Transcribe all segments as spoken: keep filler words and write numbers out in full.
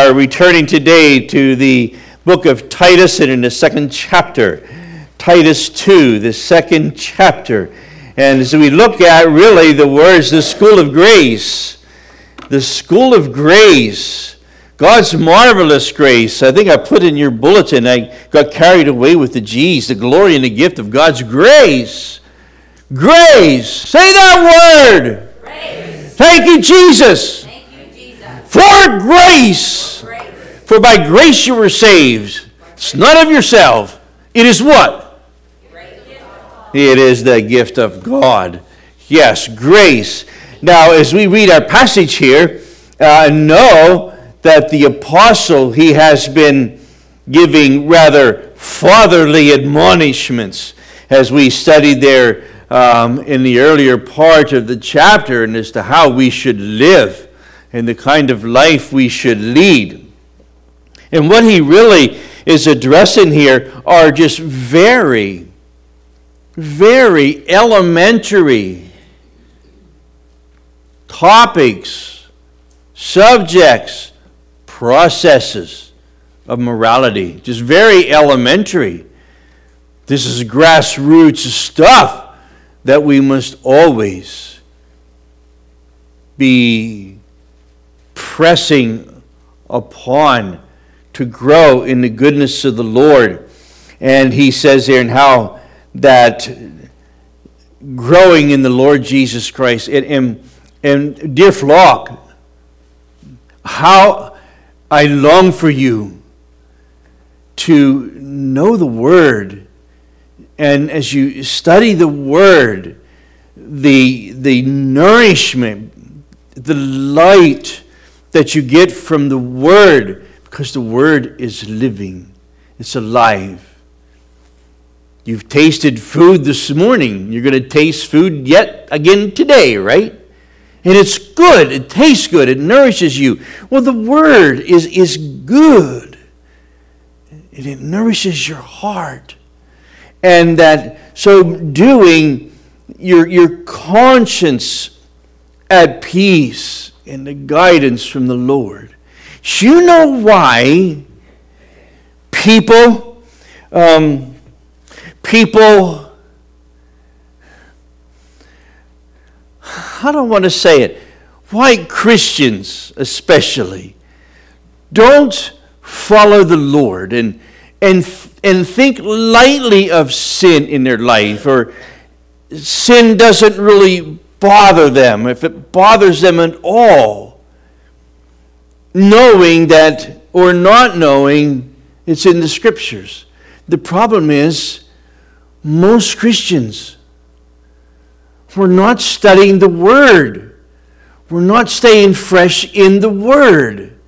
are returning today to the book of Titus and in the second chapter. Titus two, the second chapter. And as we look at really the words, the school of grace, the school of grace, God's marvelous grace. I think I put in your bulletin, I got carried away with the G's, the glory and the gift of God's grace. Grace. Say that word. Grace. Thank you, Jesus. Thank you, Jesus. For grace. For grace. For by grace you were saved. It's not of yourself. It is what? Grace. It is the gift of God. Yes, grace. Now, as we read our passage here, uh, know that the apostle, he has been giving rather fatherly admonishments as we studied there um, in the earlier part of the chapter, and as to how we should live and the kind of life we should lead. And what he really is addressing here are just very, very elementary topics, subjects, processes of morality. Just very elementary. This is grassroots stuff that we must always be pressing upon to grow in the goodness of the Lord. And he says here, and how that growing in the Lord Jesus Christ, and, and, and dear flock, how I long for you to know the Word. And as you study the Word, the, the nourishment, the light that you get from the Word, because the Word is living, it's alive. You've tasted food this morning. You're going to taste food yet again today, right? And it's good. It tastes good. It nourishes you. Well, the Word is, is good. And it nourishes your heart. And that so doing, your, your conscience at peace in the guidance from the Lord. Do you know why people, um, people, I don't want to say it, why Christians especially don't follow the Lord and and and think lightly of sin in their life, or sin doesn't really bother them, if it bothers them at all, knowing that or not knowing it's in the Scriptures. The problem is most Christians, we're not studying the Word. We're not staying fresh in the Word.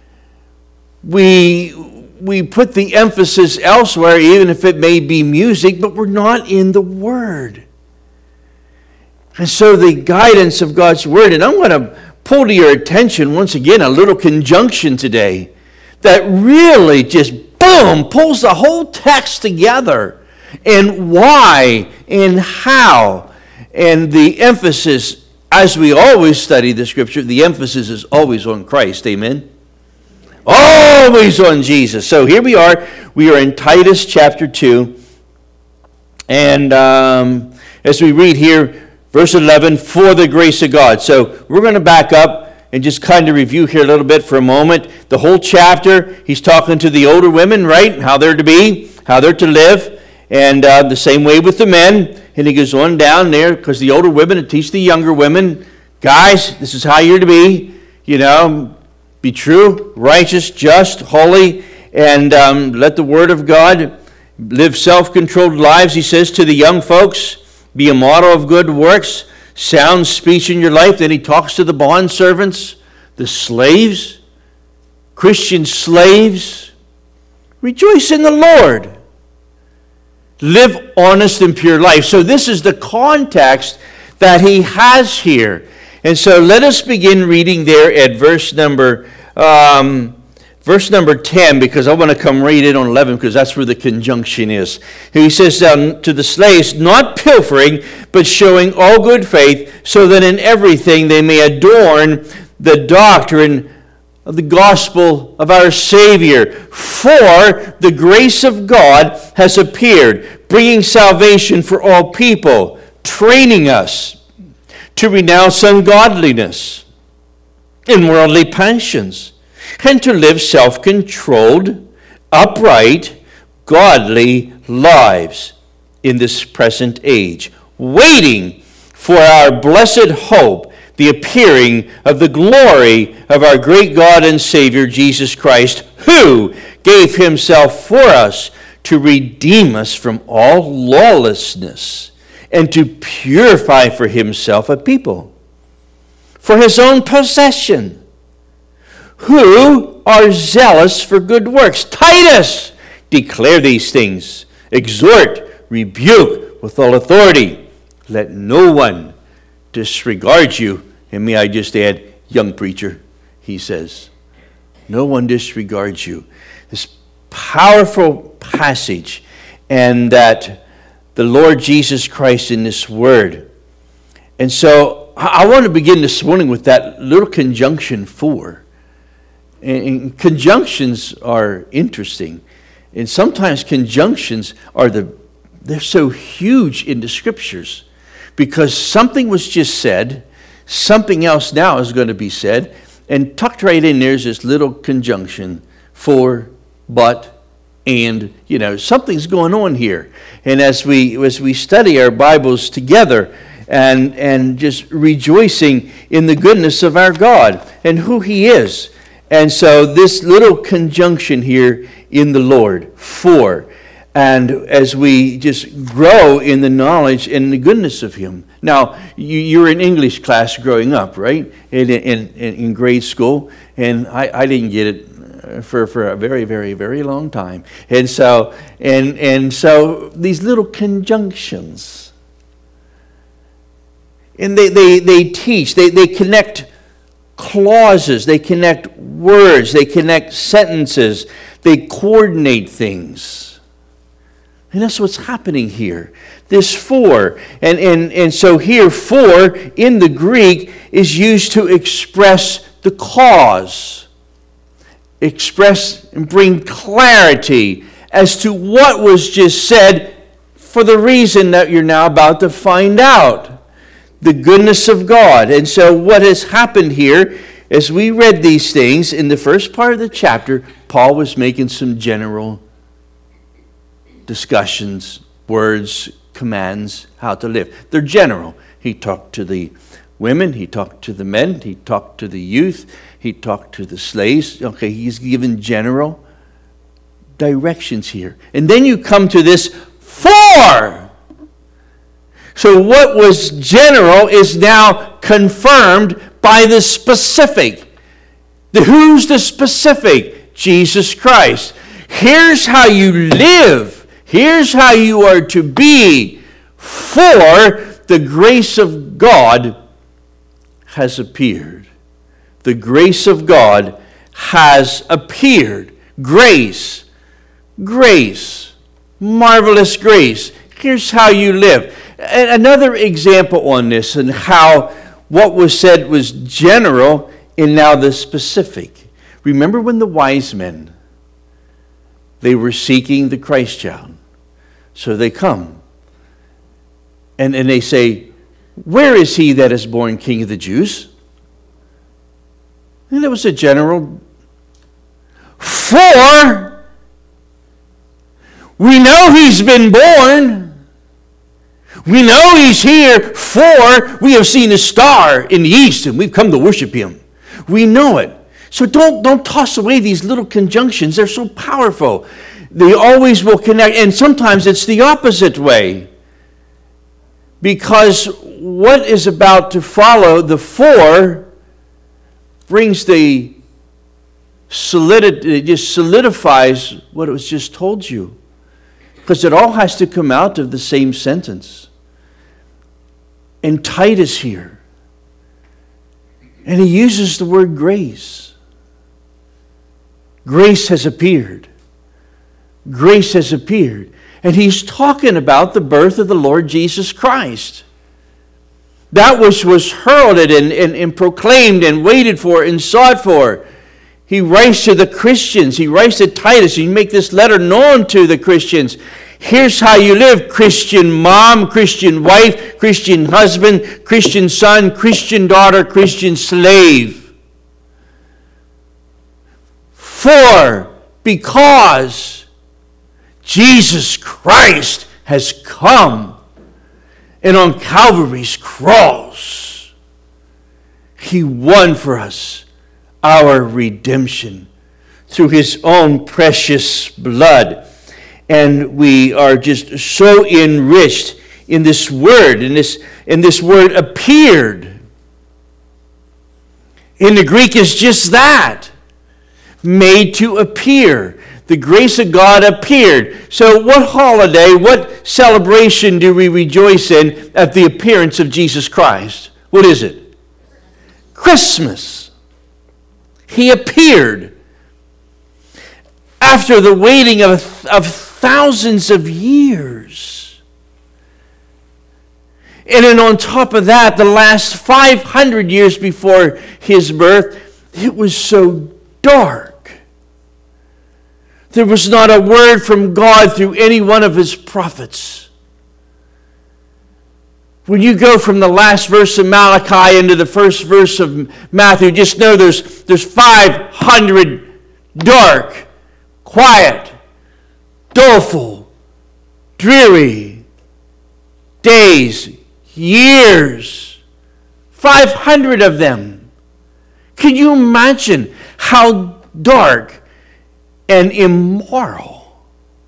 We, we put the emphasis elsewhere, even if it may be music, but we're not in the Word. And so the guidance of God's Word, and I'm going to pull to your attention once again a little conjunction today that really just, boom, pulls the whole text together, and why and how. And the emphasis, as we always study the Scripture, the emphasis is always on Christ. Amen? Always on Jesus. So here we are. We are in Titus chapter two. And um, as we read here, verse eleven, for the grace of God. So we're going to back up and just kind of review here a little bit for a moment. The whole chapter, he's talking to the older women, right? How they're to be, how they're to live. And uh, the same way with the men. And he goes on down there, because the older women teach the younger women, guys, this is how you're to be. You know, be true, righteous, just, holy, and um, let the Word of God live self-controlled lives. He says to the young folks, be a model of good works, sound speech in your life. Then he talks to the bondservants, the slaves, Christian slaves. Rejoice in the Lord. Live honest and pure life. So this is the context that he has here. And so let us begin reading there at verse number um, verse number ten, because I want to come read it on eleven, because that's where the conjunction is. He says um, to the slaves, not pilfering, but showing all good faith, so that in everything they may adorn the doctrine of the gospel of our Savior. For the grace of God has appeared, bringing salvation for all people, training us to renounce ungodliness and worldly passions, and to live self-controlled, upright, godly lives in this present age, waiting for our blessed hope, the appearing of the glory of our great God and Savior, Jesus Christ, who gave himself for us to redeem us from all lawlessness and to purify for himself a people for his own possession, who are zealous for good works. Titus, declare these things, exhort, rebuke with all authority. Let no one disregard you. And may I just add, young preacher, he says, no one disregards you. This powerful passage, and that the Lord Jesus Christ in this word. And so I want to begin this morning with that little conjunction for. And conjunctions are interesting. And sometimes conjunctions are the, they're so huge in the scriptures because something was just said, something else now is going to be said, and tucked right in there is this little conjunction, for, but, and, you know, something's going on here. And as we as we study our Bibles together and and just rejoicing in the goodness of our God and who he is. And so this little conjunction here in the Lord, for, and as we just grow in the knowledge and the goodness of him. Now, you, you were in English class growing up, right? In, in, in grade school. And I, I didn't get it for, for a very, very, very long time. And so, and, and so these little conjunctions. And they, they, they teach, they, they connect clauses, they connect words, they connect sentences, they coordinate things. And that's what's happening here. This for, and, and, and so here for in the Greek is used to express the cause, express and bring clarity as to what was just said for the reason that you're now about to find out. The goodness of God. And so what has happened here, as we read these things, in the first part of the chapter, Paul was making some general discussions, words, commands, how to live. They're general. He talked to the women, he talked to the men, he talked to the youth, he talked to the slaves. Okay, he's given general directions here. And then you come to this for. So what was general is now confirmed by the specific. The, who's the specific? Jesus Christ. Here's how you live. Here's how you are to be. For the grace of God has appeared. The grace of God has appeared. Grace. Grace. Marvelous grace. Here's how you live. Another example on this and how what was said was general and now the specific. Remember when the wise men, they were seeking the Christ child. So they come and, and they say, where is he that is born King of the Jews? And it was a general, for we know he's been born. We know he's here, for we have seen a star in the east and we've come to worship him. We know it. So don't, don't toss away these little conjunctions. They're so powerful. They always will connect. And sometimes it's the opposite way. Because what is about to follow, the for, brings the solidity, it just solidifies what it was just told you. Because it all has to come out of the same sentence. And Titus here. And he uses the word grace. Grace has appeared. Grace has appeared. And he's talking about the birth of the Lord Jesus Christ. That which was heralded and, and, and proclaimed and waited for and sought for. He writes to the Christians. He writes to Titus. He make this letter known to the Christians. Here's how you live, Christian mom, Christian wife, Christian husband, Christian son, Christian daughter, Christian slave. For, because Jesus Christ has come, and on Calvary's cross, He won for us our redemption through His own precious blood. And we are just so enriched in this word, and this, and this word appeared. In the Greek is just that, made to appear. The grace of God appeared. So what holiday, what celebration do we rejoice in at the appearance of Jesus Christ? What is it? Christmas. He appeared. After the waiting of, of thousands of years. And then on top of that, the last five hundred years before His birth, it was so dark. There was not a word from God through any one of His prophets. When you go from the last verse of Malachi into the first verse of Matthew, just know there's, there's five hundred dark, quiet, doleful, dreary days, years. five hundred of them. Can you imagine how dark and immoral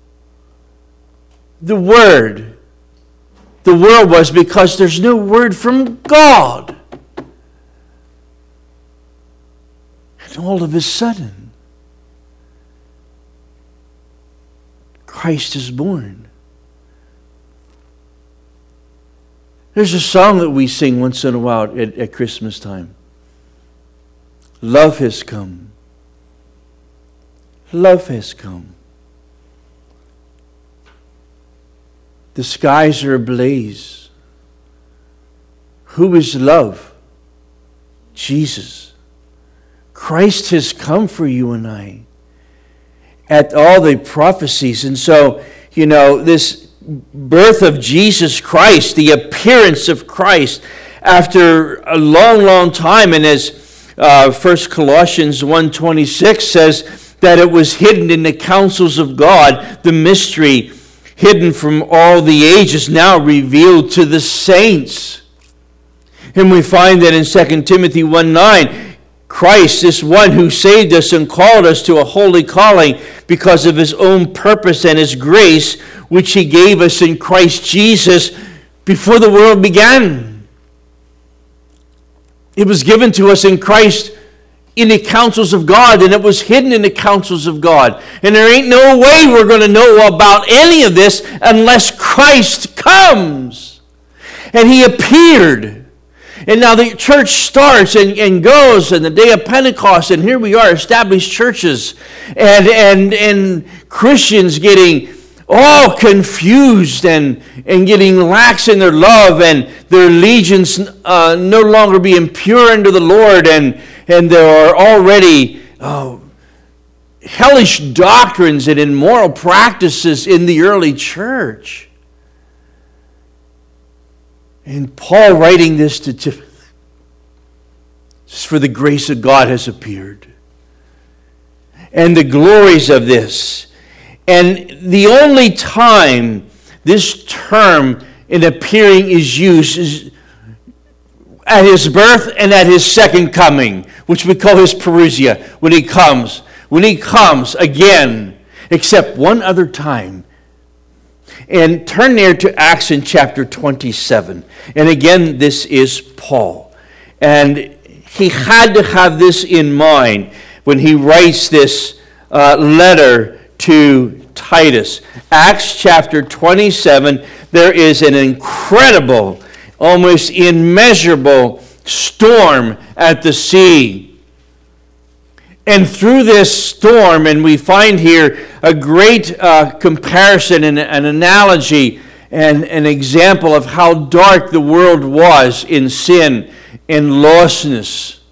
the word, the world was, because there's no word from God. And all of a sudden, Christ is born. There's a song that we sing once in a while at, at Christmas time. Love has come. Love has come. The skies are ablaze. Who is love? Jesus. Christ has come for you and I. At all the prophecies. And so, you know, this birth of Jesus Christ, the appearance of Christ after a long, long time, and as uh, First Colossians one twenty-six says, that it was hidden in the counsels of God, the mystery hidden from all the ages, now revealed to the saints. And we find that in Second Timothy one nine, Christ, this one who saved us and called us to a holy calling because of His own purpose and His grace, which He gave us in Christ Jesus before the world began. It was given to us in Christ in the counsels of God, and it was hidden in the counsels of God. And there ain't no way we're going to know about any of this unless Christ comes. And He appeared. And now the church starts and, and goes, and the day of Pentecost, and here we are, established churches, and, and, and Christians getting all confused and, and getting lax in their love, and their allegiance uh, no longer being pure unto the Lord, and And there are already uh, hellish doctrines and immoral practices in the early church. And Paul writing this to Timothy, says, for the grace of God has appeared. And the glories of this. And the only time this term in appearing is used is at His birth and at His second coming, which we call His parousia, when He comes. When He comes again, except one other time. And turn there to Acts in chapter twenty-seven. And again, this is Paul. And he had to have this in mind when he writes this uh, letter to Titus. Acts chapter twenty-seven, there is an incredible, almost immeasurable storm at the sea. And through this storm, and we find here a great uh, comparison and an analogy and an example of how dark the world was in sin and lostness.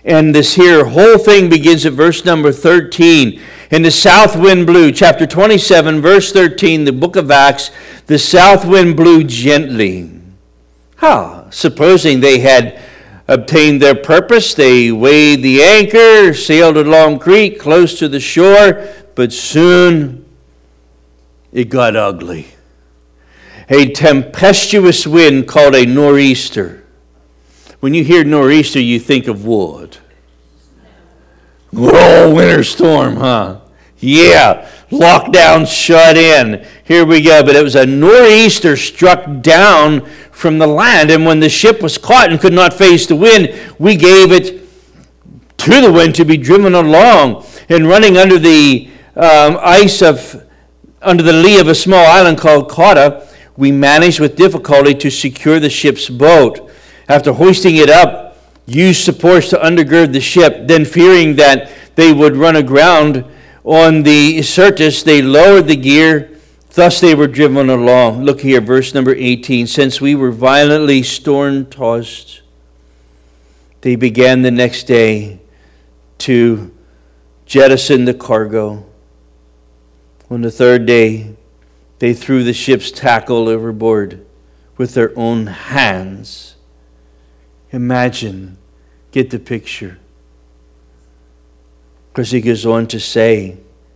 And this here whole thing begins at verse number thirteen. And the south wind blew, chapter twenty-seven, verse thirteen, the book of Acts, the south wind blew gently. Huh. Supposing they had obtained their purpose, they weighed the anchor, sailed along creek, close to the shore, but soon it got ugly. A tempestuous wind called a nor'easter. When you hear nor'easter, you think of wood. Good old winter storm, huh? Yeah, lockdown, shut in. Here we go. But it was a nor'easter struck down from the land. And when the ship was caught and could not face the wind, we gave it to the wind to be driven along. And running under the um, ice of, under the lee of a small island called Cauda, we managed with difficulty to secure the ship's boat. After hoisting it up, used supports to undergird the ship. Then fearing that they would run aground on the Syrtis, they lowered the gear. Thus they were driven along. Look here, verse number eighteen. Since we were violently storm-tossed, they began the next day to jettison the cargo. On the third day, they threw the ship's tackle overboard with their own hands. Imagine, get the picture. Because he goes on to say,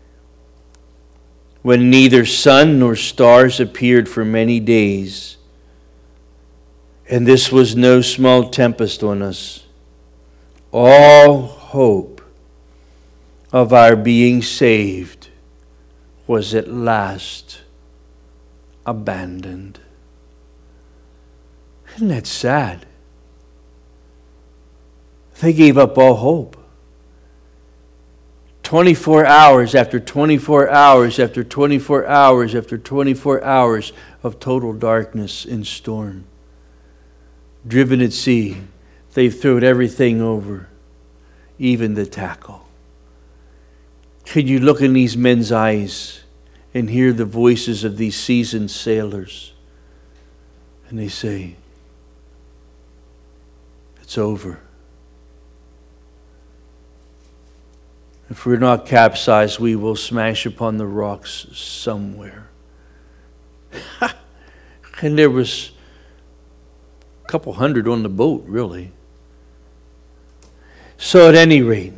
when neither sun nor stars appeared for many days, and this was no small tempest on us, all hope of our being saved was at last abandoned. Isn't that sad? They gave up all hope. twenty-four hours after twenty-four hours after twenty-four hours after twenty-four hours of total darkness and storm. Driven at sea, they threw everything over, even the tackle. Could you look in these men's eyes and hear the voices of these seasoned sailors? And they say, it's over. If we're not capsized, we will smash upon the rocks somewhere. And there was a couple hundred on the boat, really. So at any rate,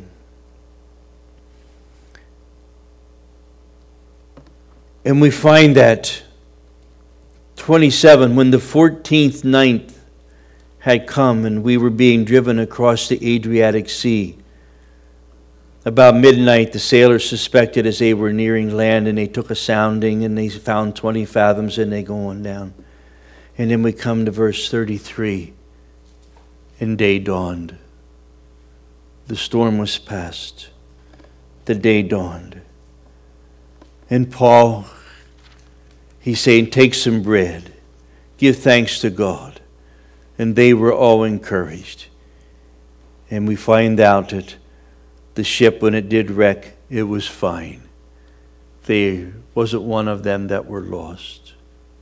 and we find that twenty-seven, when the fourteenth night had come and we were being driven across the Adriatic Sea, about midnight, the sailors suspected as they were nearing land, and they took a sounding, and they found twenty fathoms, and they go on down. And then we come to verse thirty-three, and day dawned. The storm was past. The day dawned. And Paul, he's saying, take some bread. Give thanks to God. And they were all encouraged. And we find out that the ship, when it did wreck, it was fine. There wasn't one of them that were lost.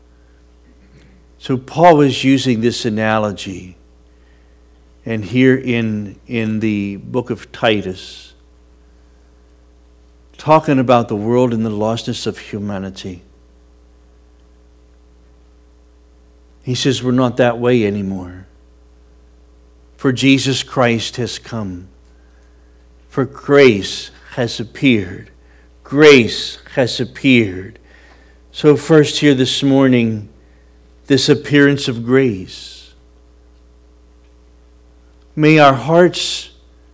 So Paul is using this analogy. And here in, in the book of Titus, talking about the world and the lostness of humanity. He says we're not that way anymore. For Jesus Christ has come. For grace has appeared. Grace has appeared. So first here this morning, this appearance of grace. May our hearts,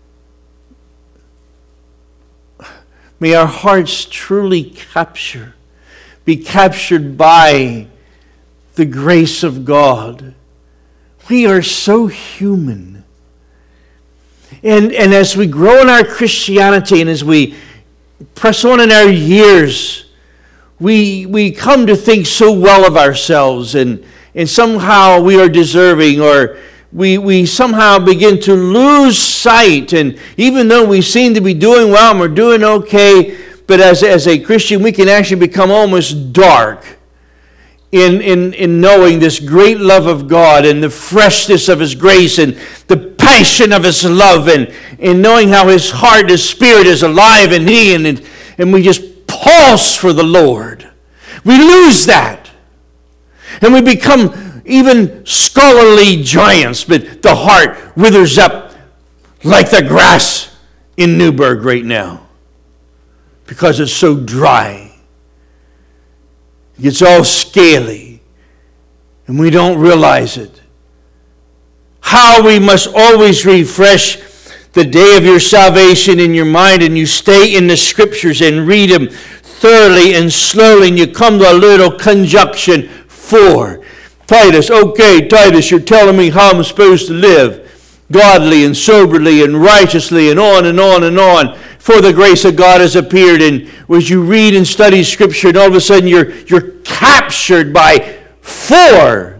may our hearts truly capture, be captured by the grace of God. We are so human. And, and as we grow in our Christianity and as we press on in our years, we, we come to think so well of ourselves, and, and somehow we are deserving, or we, we somehow begin to lose sight. And even though we seem to be doing well and we're doing okay, but as, as a Christian, we can actually become almost dark in, in, in knowing this great love of God and the freshness of His grace and the passion of His love, and, and knowing how His heart, His Spirit is alive in me, and, and we just pulse for the Lord. We lose that. And we become even scholarly giants, but the heart withers up like the grass in Newburgh right now because it's so dry. It gets all scaly, and we don't realize it. How we must always refresh the day of your salvation in your mind, and you stay in the Scriptures and read them thoroughly and slowly, and you come to a little conjunction for. Titus, okay, Titus, you're telling me how I'm supposed to live godly and soberly and righteously, and on and on and on. For the grace of God has appeared. And as you read and study Scripture, and all of a sudden you're, you're captured by for.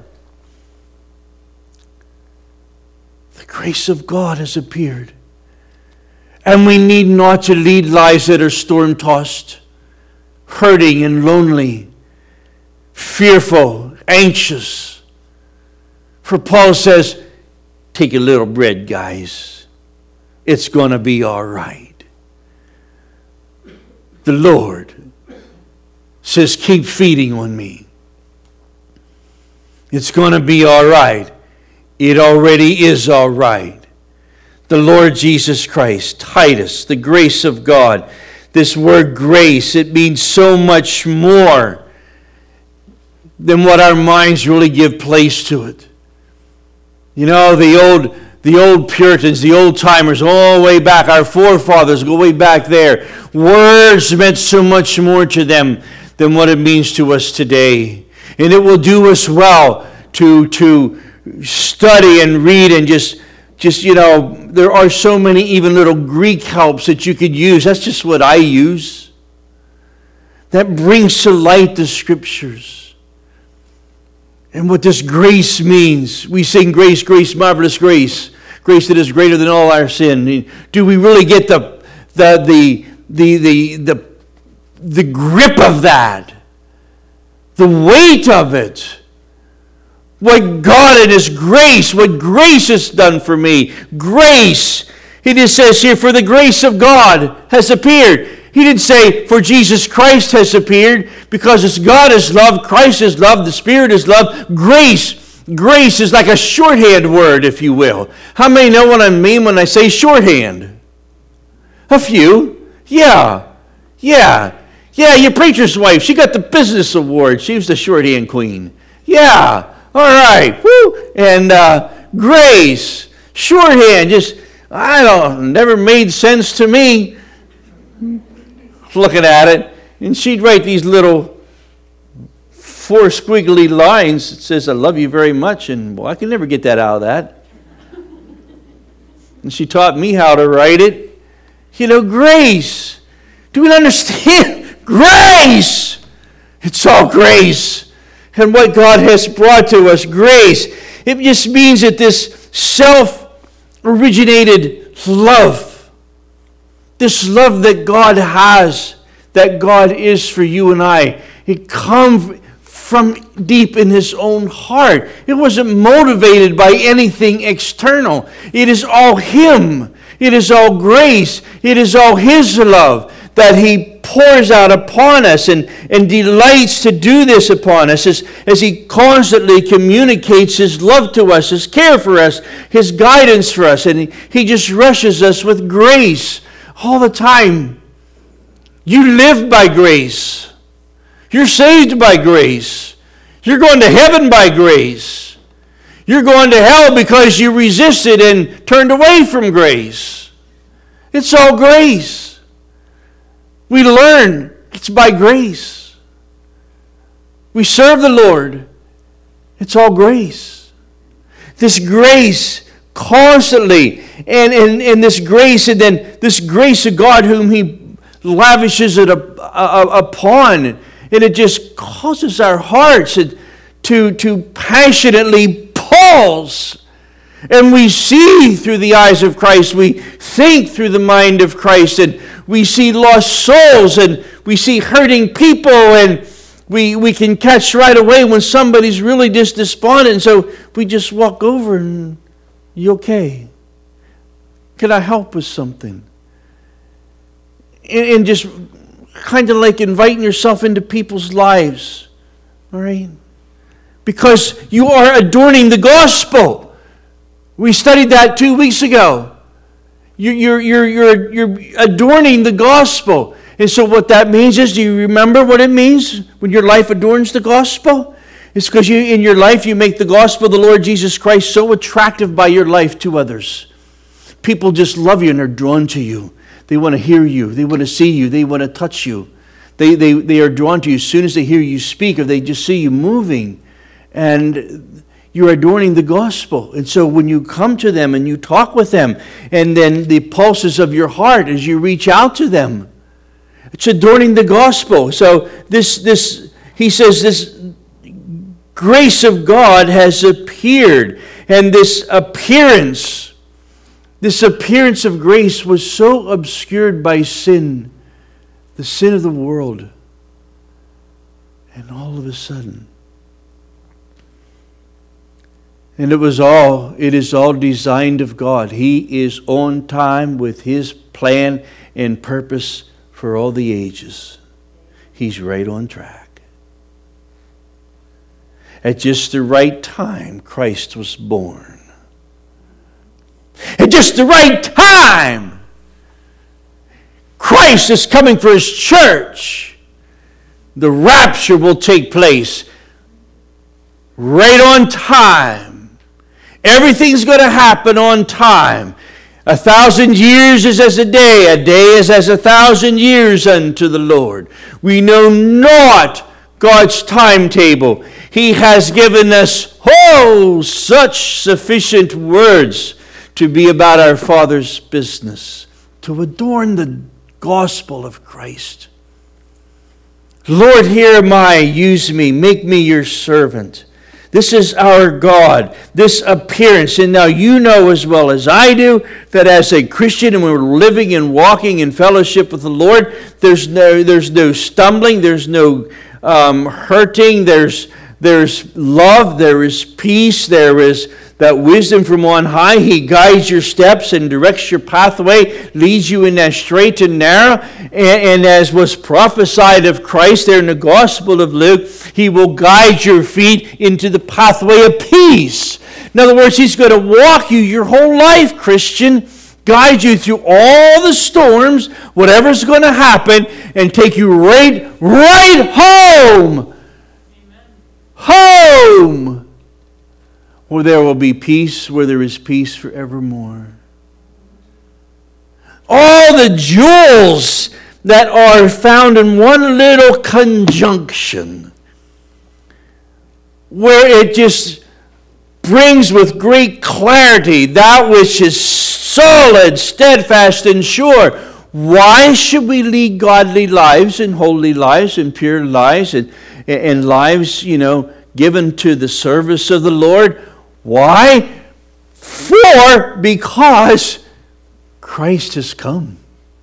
The grace of God has appeared. And we need not to lead lives that are storm-tossed, hurting and lonely, fearful, anxious. For Paul says, take a little bread, guys. It's going to be all right. The Lord says, keep feeding on me. It's going to be all right. It already is all right. The Lord Jesus Christ, Titus, the grace of God. This word grace, it means so much more than what our minds really give place to it. You know, the old the old Puritans, the old timers, all the way back, our forefathers go way back there. Words meant so much more to them than what it means to us today. And it will do us well to, to study and read and just, just, you know, there are so many even little Greek helps that you could use. That's just what I use. That brings to light the Scriptures. And what this grace means. We sing grace, grace, marvelous grace. Grace that is greater than all our sin. Do we really get the the the the the the, the grip of that? The weight of it? What God in His grace, what grace has done for me. Grace. He just says here, for the grace of God has appeared. He didn't say, for Jesus Christ has appeared, because it's God is love, Christ is love, the Spirit is love. Grace. Grace is like a shorthand word, if you will. How many know what I mean when I say shorthand? A few. Yeah. Yeah. Yeah, your preacher's wife, she got the business award. She was the shorthand queen. Yeah. All right. Woo. And uh, grace. Shorthand. Just, I don't, never made sense to me. Looking at it. And she'd write these little four squiggly lines that says, I love you very much, and well, I can never get that out of that. And she taught me how to write it. You know, grace. Do we understand? Grace! It's all grace. And what God has brought to us, grace. It just means that this self-originated love, this love that God has, that God is for you and I, it comes from deep in His own heart. It wasn't motivated by anything external. It is all Him. It is all grace. It is all His love that He pours out upon us and, and delights to do this upon us as, as He constantly communicates His love to us, His care for us, His guidance for us. And He, he just rushes us with grace all the time. You live by grace. You're saved by grace. You're going to heaven by grace. You're going to hell because you resisted and turned away from grace. It's all grace. We learn it's by grace. We serve the Lord. It's all grace. This grace constantly, and, and, and this grace, and then this grace of God whom He lavishes it upon. And it just causes our hearts to, to passionately pulse. And we see through the eyes of Christ. We think through the mind of Christ. And we see lost souls. And we see hurting people. And we, we can catch right away when somebody's really just despondent. And so we just walk over and, you okay? Can I help with something? And, and just kind of like inviting yourself into people's lives. All right? Because you are adorning the gospel. We studied that two weeks ago. You're, you're, you're, you're, you're adorning the gospel. And so what that means is, do you remember what it means when your life adorns the gospel? It's because you, in your life you make the gospel of the Lord Jesus Christ so attractive by your life to others. People just love you and are drawn to you. They want to hear you. They want to see you. They want to touch you. They, they, they are drawn to you as soon as they hear you speak, or they just see you moving. And you're adorning the gospel. And so when you come to them and you talk with them, and then the pulses of your heart as you reach out to them, it's adorning the gospel. So this, this, he says, this grace of God has appeared. And this appearance, this appearance of grace was so obscured by sin, the sin of the world. And all of a sudden, and it was all, it is all designed of God. He is on time with His plan and purpose for all the ages. He's right on track. At just the right time, Christ was born. At just the right time, Christ is coming for His church. The rapture will take place right on time. Everything's going to happen on time. A thousand years is as a day. A day is as a thousand years unto the Lord. We know not God's timetable. He has given us, oh, such sufficient words to be about our Father's business, to adorn the gospel of Christ. Lord, here am I. Use me. Make me your servant. This is our God, this appearance. And now you know as well as I do that as a Christian, and we're living and walking in fellowship with the Lord, there's no, there's no stumbling, there's no um, hurting, there's, there's love, there is peace, there is that wisdom from on high. He guides your steps and directs your pathway, leads you in that straight and narrow. And, and as was prophesied of Christ there in the Gospel of Luke, He will guide your feet into the pathway of peace. In other words, He's going to walk you your whole life, Christian, guide you through all the storms, whatever's going to happen, and take you right, right home. Amen. Home. Where there will be peace, where there is peace forevermore. All the jewels that are found in one little conjunction, where it just brings with great clarity that which is solid, steadfast, and sure. Why should we lead godly lives and holy lives and pure lives and, and lives, you know, given to the service of the Lord? Why? For, because Christ has come.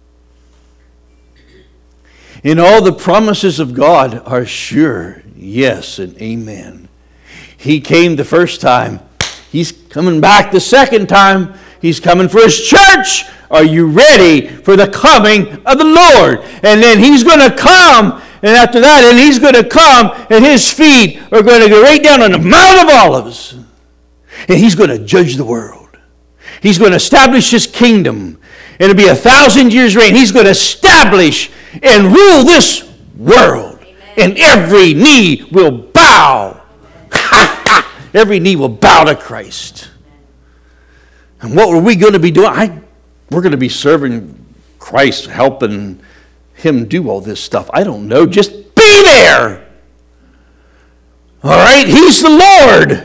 And all the promises of God are sure, yes and amen. He came the first time. He's coming back the second time. He's coming for His church. Are you ready for the coming of the Lord? And then He's going to come. And after that, and He's going to come, and His feet are going to go right down on the Mount of Olives. And He's going to judge the world. He's going to establish His kingdom. It'll be a thousand years reign. He's going to establish and rule this world. Amen. And every knee will bow. Every knee will bow to Christ. And what are we going to be doing? I, we're going to be serving Christ, helping Him do all this stuff. I don't know. Just be there. All right? He's the Lord.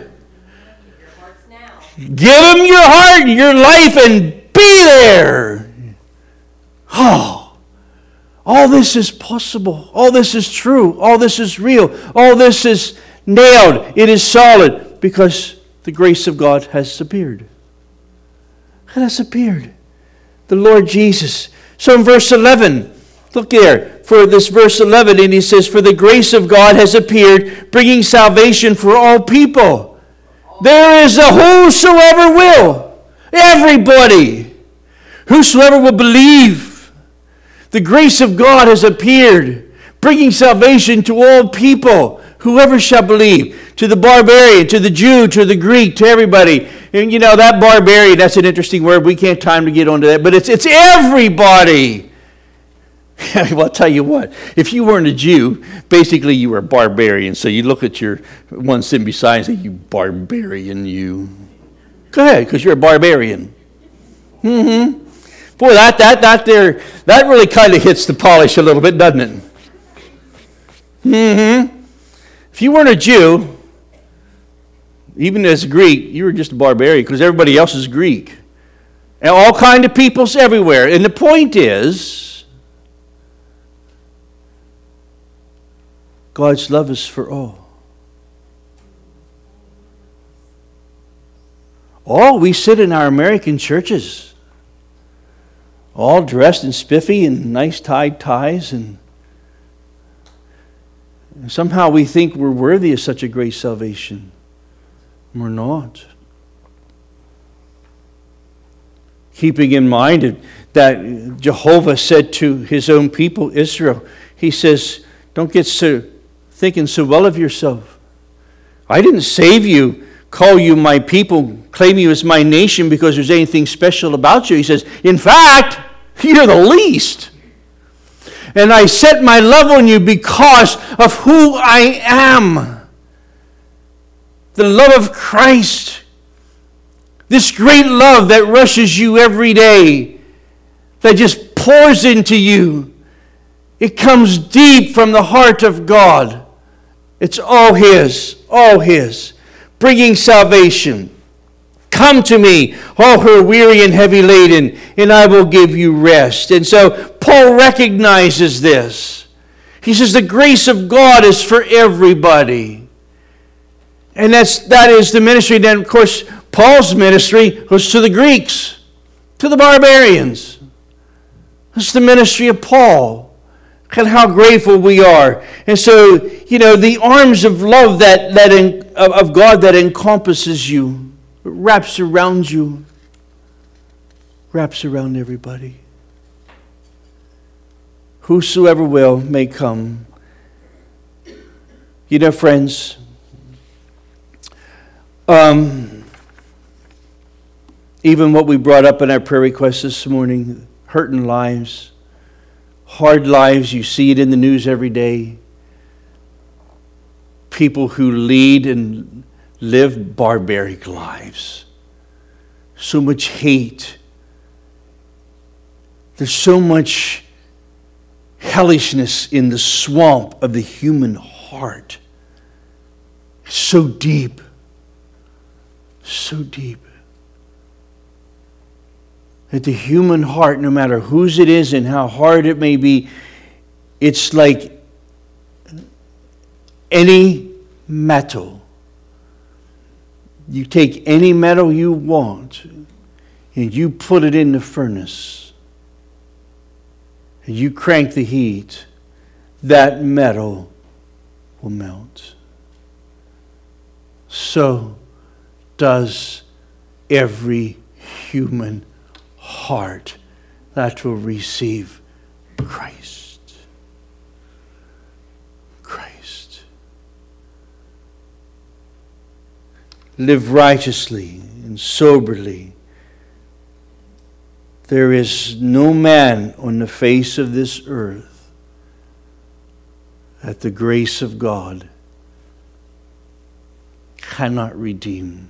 Give Him your heart, your life, and be there. Oh, all this is possible. All this is true. All this is real. All this is nailed. It is solid because the grace of God has appeared. It has appeared. The Lord Jesus. So in verse eleven, look there. For this verse eleven, and he says, for the grace of God has appeared, bringing salvation for all people. There is a whosoever will. Everybody. Whosoever will believe. The grace of God has appeared, bringing salvation to all people. Whoever shall believe. To the barbarian, to the Jew, to the Greek, to everybody. And you know, that barbarian, that's an interesting word. We can't have time to get onto that. But it's, it's everybody. Well, I'll tell you what. If you weren't a Jew, basically you were a barbarian. So you look at your one sitting beside and say, you barbarian, you. Go ahead, because you're a barbarian. Mm-hmm. Boy, that, that, that there, that really kind of hits the polish a little bit, doesn't it? Mm-hmm. If you weren't a Jew, even as a Greek, you were just a barbarian because everybody else is Greek. And all kind of peoples everywhere. And the point is, God's love is for all. All we sit in our American churches, all dressed in spiffy and nice tied ties, and somehow we think we're worthy of such a great salvation. We're not. Keeping in mind that Jehovah said to his own people, Israel, he says, don't get so thinking so well of yourself. I didn't save you, call you my people, claim you as my nation because there's anything special about you. He says, in fact, you're the least. And I set my love on you because of who I am. The love of Christ. This great love that rushes you every day. That just pours into you. It comes deep from the heart of God. It's all His. All His. Bringing salvation. Come to me, all who are weary and heavy laden, and I will give you rest. And so Paul recognizes this. He says the grace of God is for everybody. And that's, that is the ministry. Then, of course, Paul's ministry was to the Greeks, to the barbarians. That's the ministry of Paul. And how grateful we are. And so, you know, the arms of love that, that in, of God that encompasses you, wraps around you, wraps around everybody. Whosoever will may come. You know, friends, um, even what we brought up in our prayer request this morning, hurting lives, hard lives, you see it in the news every day. People who lead and live barbaric lives. So much hate. There's so much hellishness in the swamp of the human heart. So deep. So deep. That the human heart, no matter whose it is and how hard it may be, it's like any metal. You take any metal you want and you put it in the furnace and you crank the heat, that metal will melt. So does every human heart that will receive Christ. Christ. Live righteously and soberly. There is no man on the face of this earth that the grace of God cannot redeem.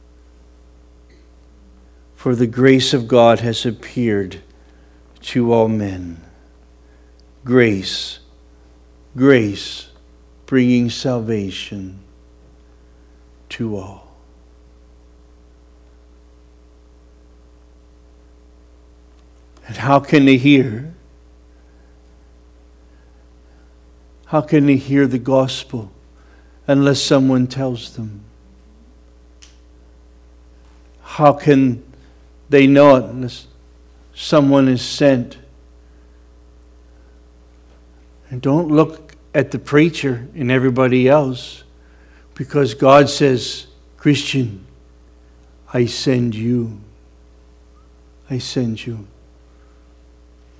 For the grace of God has appeared to all men. Grace, grace, bringing salvation to all. And how can they hear? How can they hear the gospel unless someone tells them? How can they know it unless someone is sent? And don't look at the preacher and everybody else, because God says, Christian, I send you. I send you.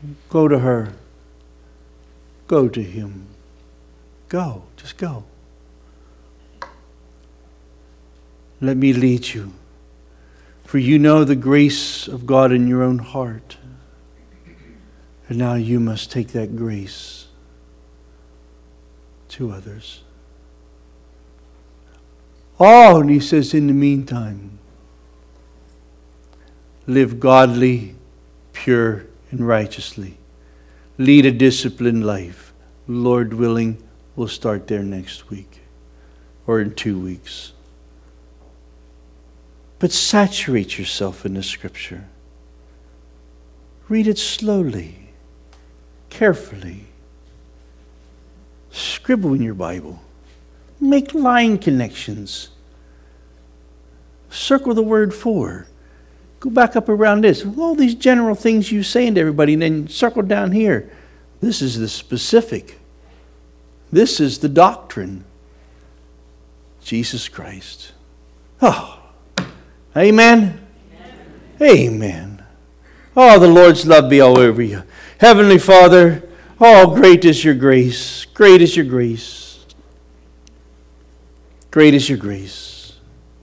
Go to her. Go to him. Go. Just go. Let me lead you. For you know the grace of God in your own heart. And now you must take that grace to others. Oh, and he says, in the meantime, live godly, pure, and righteously. Lead a disciplined life. Lord willing, we'll start there next week or in two weeks. But saturate yourself in the Scripture. Read it slowly, carefully. Scribble in your Bible. Make line connections. Circle the word for. Go back up around this. All these general things you saying to everybody, and then circle down here. This is the specific. This is the doctrine. Jesus Christ. Oh. Amen? Amen. Amen. Oh, the Lord's love be all over you. Heavenly Father, oh, great is your grace. Great is your grace. Great is your grace.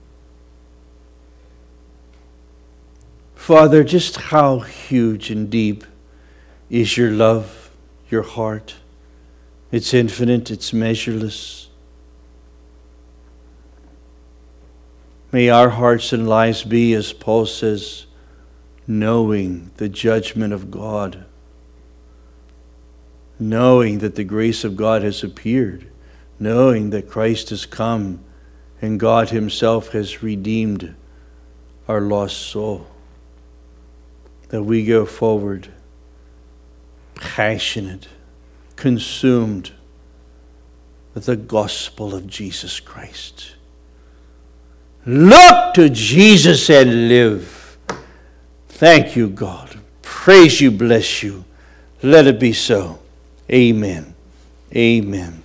Father, just how huge and deep is your love, your heart. It's infinite, it's measureless. May our hearts and lives be, as Paul says, knowing the judgment of God. Knowing that the grace of God has appeared. Knowing that Christ has come and God himself has redeemed our lost soul. That we go forward passionate, consumed with the gospel of Jesus Christ. Look to Jesus and live. Thank you, God. Praise you, bless you. Let it be so. Amen. Amen.